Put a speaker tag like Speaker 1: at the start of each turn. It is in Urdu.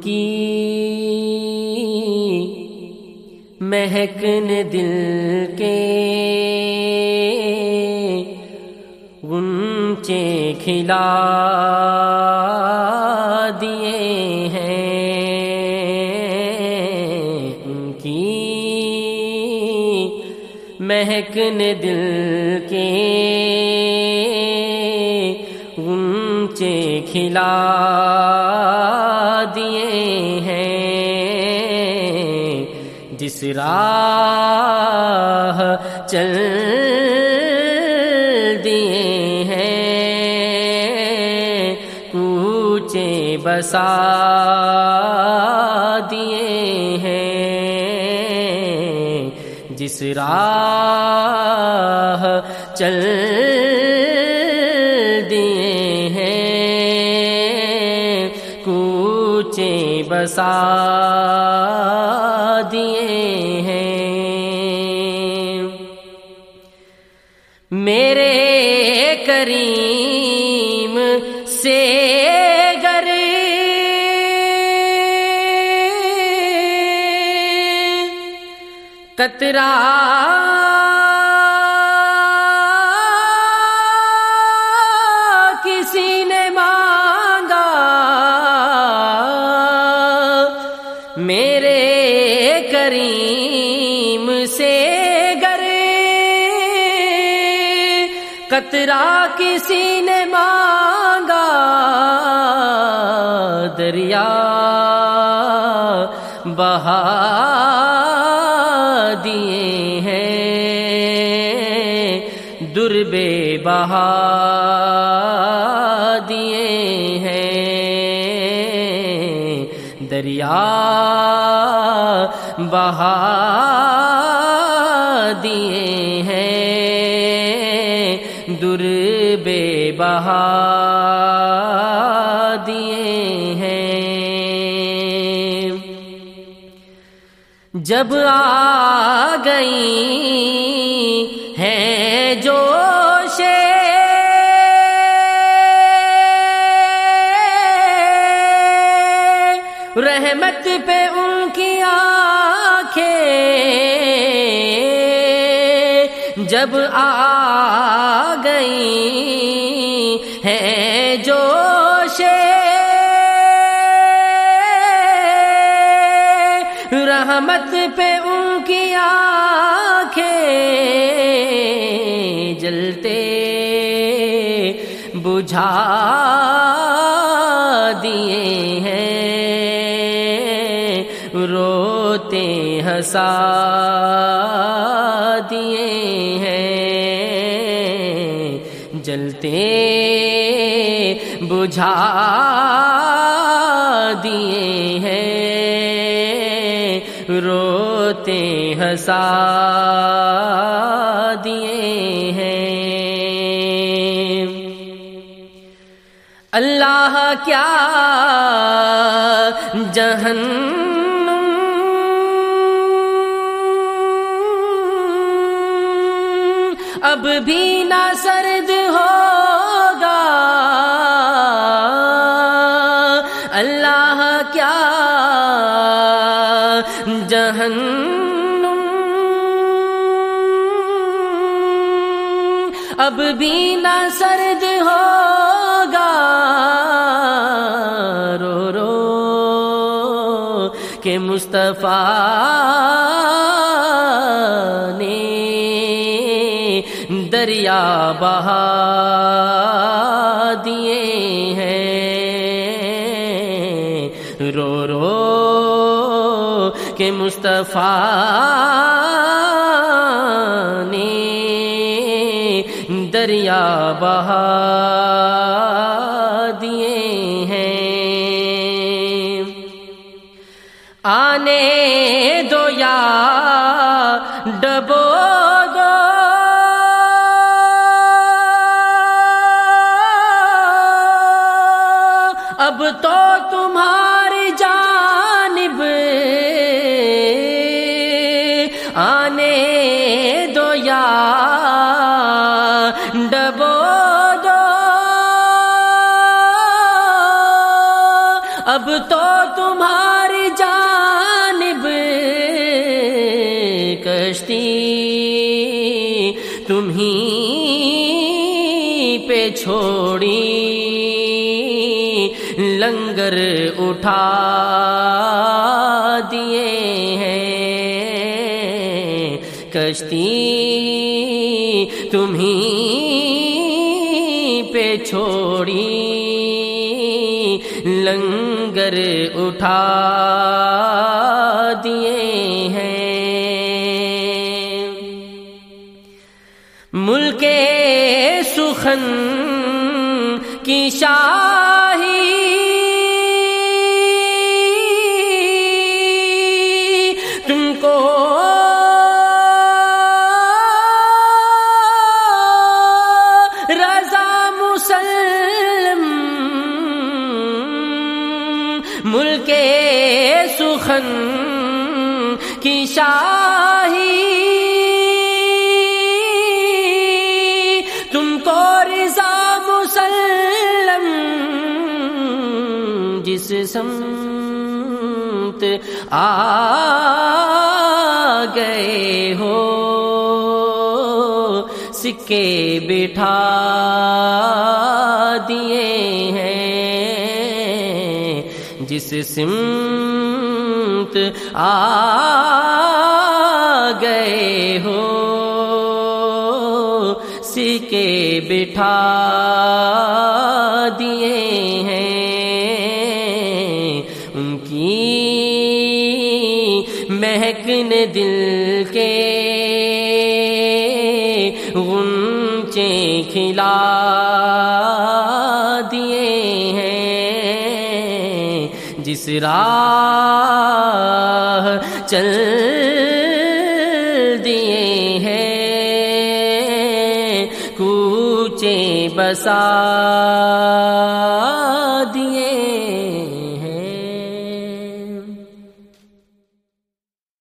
Speaker 1: کی مہکنے دل کے غنچے کھلا دیے ہیں، ان کی مہکنے دل کے غنچے کھلا دیے ہیں، جس راہ چل دیے ہیں کوچے بسا دیے ہیں، جس راہ چل دیے ہیں کوچے بسا دیے ہیں۔ میرے کریم سے گر قطرہ کسی نے مانگا، میرے کریم سے گر قطرہ کسی نے مانگا، دریا بہا دیے ہیں، در بے بہا دیے ہیں، دریا بہا دیے ہیں، در بے بہا دیے ہیں۔ جب آ گئی ہیں جوش رحمت پہ ان کی آنکھیں، جب آ گئی ہیں جوش رحمت پہ ان کی آنکھیں، جلتے بجھا دیے ہیں، روتے ہنسا دیے ہیں، جلتے بجھا دیے ہیں، روتے ہنسا دیے ہیں۔ اللہ کیا جہنم اب بھی نہ سرد ہوگا، اللہ کیا جہنم اب بھی نہ سرد ہوگا، رو رو کہ مصطفیٰ نے دریا بہا دیے ہیں، رو رو کہ مصطفیٰ نے دریا بہا دیے ہیں۔ آنے دو یا ڈبو دو اب تو تمہاری جانب، آنے دو یا ڈبو دو اب تو تمہاری جانب کشتی تمہیں پہ چھوڑی، لنگر اٹھا دیے ہیں، کشتی تمہیں پہ چھوڑی، لنگر اٹھا دیے ہیں۔ ملک سخن کی شاہی تم کو رضا مسلم، ملک سخن کی شاہی تم کو رضا مسلم، جس سمت آ گئے ہو سکے بٹھا دیے ہیں، جس سمت آ گئے ہو سکے بٹھا دیے ہیں۔ ان کی مہک نے دل کے غنچے کھلا دیے ہیں، جس راہ چل دیے ہیں، کوچے بسا